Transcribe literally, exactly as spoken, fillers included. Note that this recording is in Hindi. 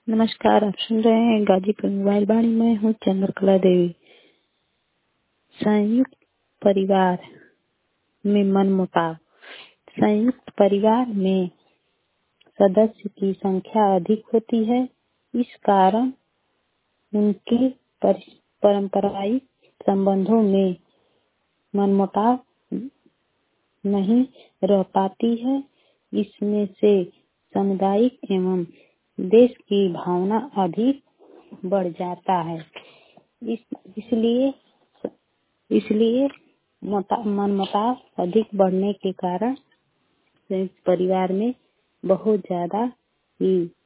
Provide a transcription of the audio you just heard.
नमस्कार, आप सुन रहे हैं गाजीपुर मोबाइल वाणी। मैं हूँ चंद्रकला देवी। संयुक्त परिवार में मनमुटाव। संयुक्त परिवार में सदस्य की संख्या अधिक होती है। इस कारण उनके पारंपरिक संबंधों में मनमुटाव नहीं रह पाती है। इसमें से सामुदायिक एवं देश की भावना अधिक बढ़ जाता है। इस इसलिए इसलिए मोटा मनमुटाव अधिक बढ़ने के कारण संयुक्त परिवार में बहुत ज्यादा ही